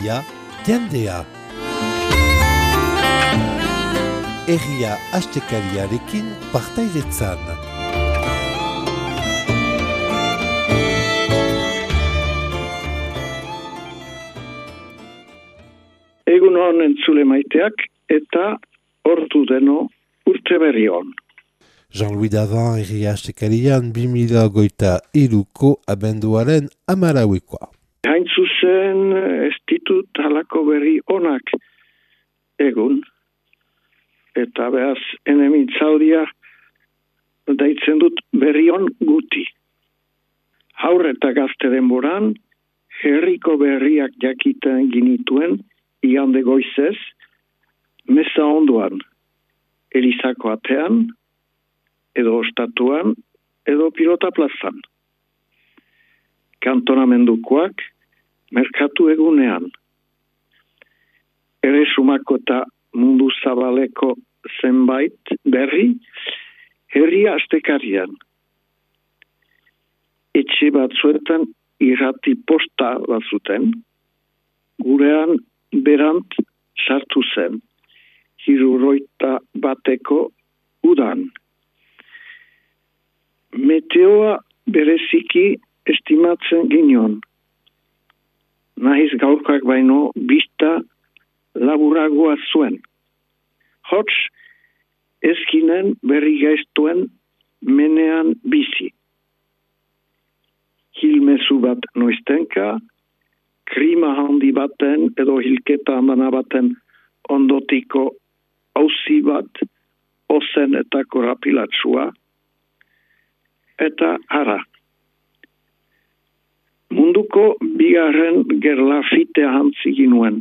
herria, jendea. Herria astekariarekin partaidetzan. Egun hon entzule maiteak eta ordu deno urte berri hon. Jean-Louis Davant herria astekarian 2023ko abenduaren 14koa. Hain zuzen ez ditut halako berri onak egun. Eta behaz enemintzaudia daitzen dut berri on guti. Haur eta gazte denboran, herriko berriak jakiten ginituen, igande goizez, meza onduan, Elizako atean, edo ostatuan, edo pilota plazan. Kantonamendukoak, merkatu egunean. Erresumako eta mundu zabaleko zenbait berri, herria astekarian. Etxe batzuetan irrati posta batzuten, gurean berant sartu zen, 71 udan. Meteoa bereziki estimatzen ginion. Nahiz gaurkoak baino bista laburagoa zuen. Hots, ezkinen berri gaiztuen menean bizi. Hilmezu bat noiztenka, krima handi baten edo hilketa handana baten ondotiko auzi bat, ozen eta korapilatsua, eta ara. Munduko bigarren gerla fitea hantzi ginuen.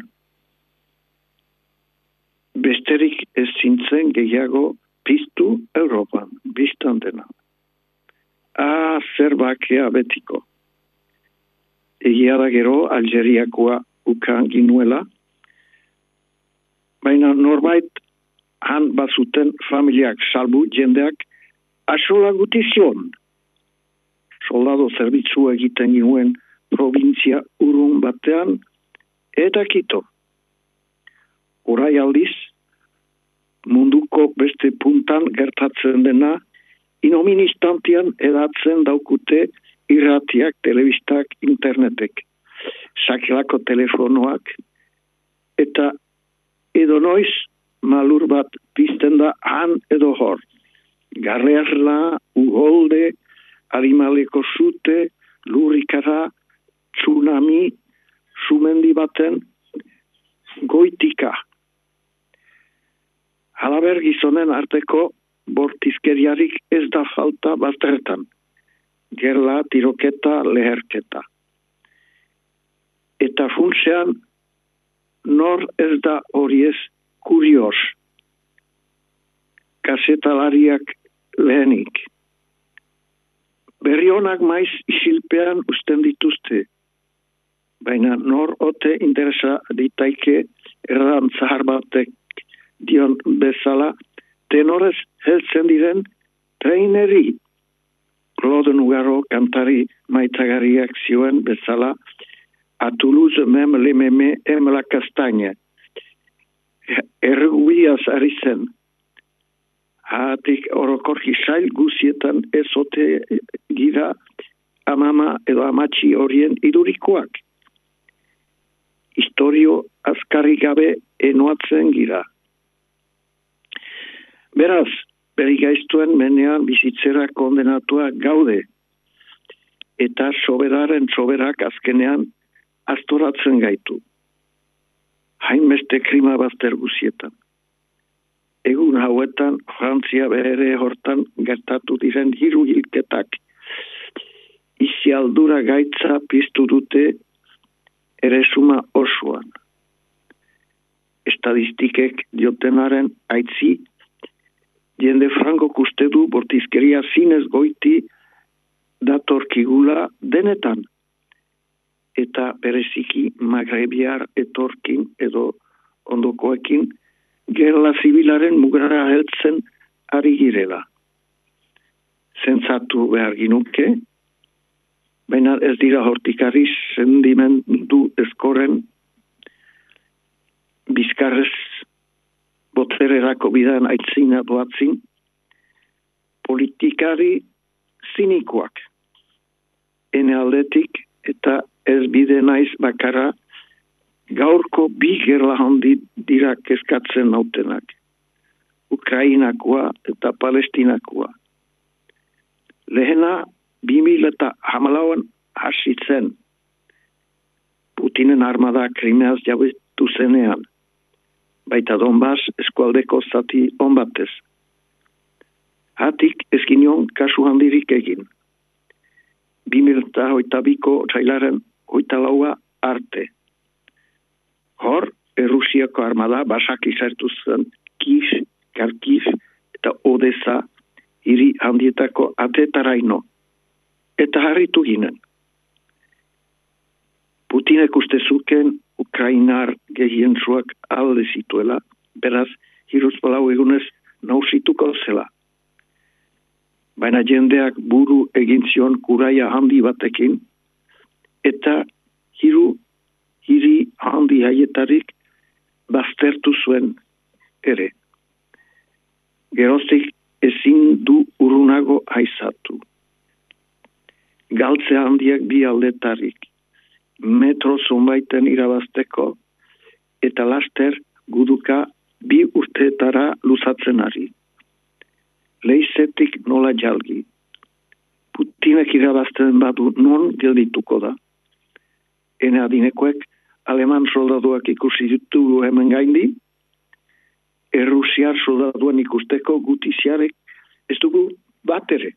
Besterik ez zintzen gehiago piztu Europan, biztan dena. Zer bakea betiko. Egia da gero Algeriakoa ukan ginuela, baina norbait han bazuten familiak salbu jendeak asola gutizion. Soldado zerbitzu egiten ginuen provintzia urrun batean eta Kito. Orai aldiz, munduko beste puntan gertatzen dena, inoministantian edatzen daukute irratiak, telebistak, internetek, sakelako telefonoak, eta edo noiz malur bat pizten da han edo hor. Garlerla, ugolde, animaleko zute, lurrikara, tsunami, sumendi baten, goitika. Halaber gizonen arteko bortizkeriarik ez da falta bazterretan. Gerla, tiroketa, leherketa. Eta funtsean, nor ez da horiez kurios. Kasetalariak lehenik. Berri honak maiz isilpean usten dituzte. Baina nor ote interesa ditaike erran zahar batek dion bezala, tenorez heltzen diren traineri. Claude Nougaro kantari maitagariak zioen bezala, a Toulouse même les mémés aiment la castagne. Erguiaz ari zen. Hatik orokorki sail guzietan ezote gira amama edo amatxi horien idurikoak. Historio azkarri gabe enoatzen gira. Beraz, beri gaiztuen menean bizitzera kondenatua gaude. Eta soberak azkenean astoratzen gaitu. Hainbeste krima bazter guzietan. Egun hauetan, Frantzia bere hortan gertatu diren 3 hilketak. Izialdura gaitza piztu dute erresuma osoan. Estadistikek diotenaren aitzi, jende franko uste du bortizkeria zinez goiti datorkigula denetan. Eta bereziki magrebiar etorkin edo ondokoekin gerla zibilaren mugara heltzen ari girela. Zentzatu behar ginuke, baina ez dira hortikari sendimendu eskoren bizkarrez botererako bidan aitzina doatzin, politikari zinikoak. Ene aldetik eta ez bide naiz bakarra gaurko bi gerla handi dira kezkatzen nautenak. Ukrainakoa eta Palestinakoa. Lehena 2014an hasi zen. Putinen armada Krimeaz jabetu zenean. Baita Donbas eskualdeko zati on batez. Hatik ezkinion kasu handirik egin. 2022ko otsailaren 24 arte. Hor, Errusiako armada basaki sartu zen Kiev, Kharkiv eta Odessa hiri handietako atetaraino. Eta harritu ginen. Putinek uste zuken Ukrainar gehientzuak alde zituela, beraz, hiruz palau egunez nausituko zela. Baina jendeak buru egin zion kuraia handi batekin, eta hiri handi haietarik baztertu zuen ere. Geroztik ezin du urunago haizatu. Galtze handiak bi aldetarik, metro zonbaiten irabazteko, eta laster guduka 2 urteetara luzatzen ari. Leizetik nola jalgi. Putinek irabazten badu non geldituko da. Ene adinekoek aleman soldaduak ikusi ditugu hemen gaindi, Errusiar soldaduan ikusteko gutiziarek ez dugu bat ere.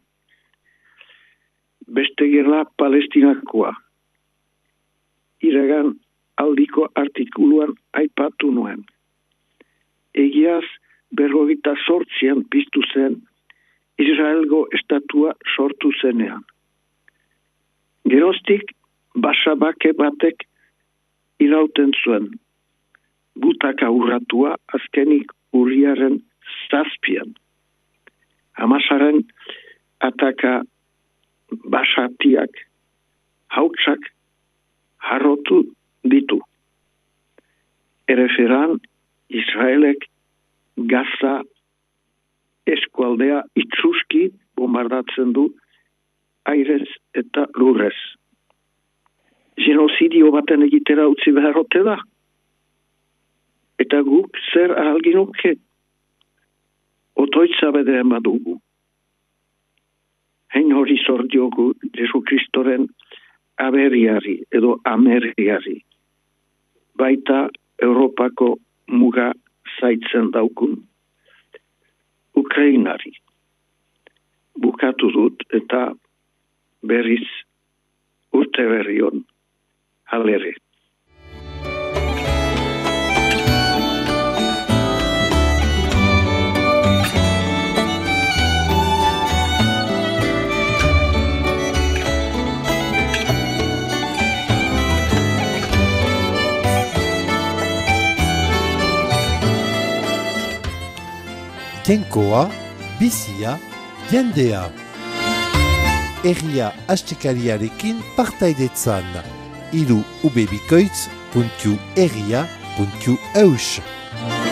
Beste gerla Palestinakoa. Iragan aldiko artikuluan aipatu nuen. Egiaz 58an piztu zen Israelgo estatua sortu zenean. Geroztik basabake batek irauten zuen. Butaka urratua azkenik urriaren 7. Hamasaren ataka basatiak hautsak harrotu ditu. Ereferan Israelek Gaza eskualdea itzuski bombardatzen du airez eta lurrez. Genozidio baten egitera utzi beharrote da. Eta guk zer ahalginuke? Otoitza bederen badugu. Hein hori zor diogu Jesu Kristoren aberiari edo ameriari. Baita Europako muga zaitzen daukun Ukrainari. Bukatu dut eta berriz urte berrion halere. Jainkoa, bizia, jendea. Herria astekariarekin partaidetzan. Hiru ubebikoitz.herria.eus.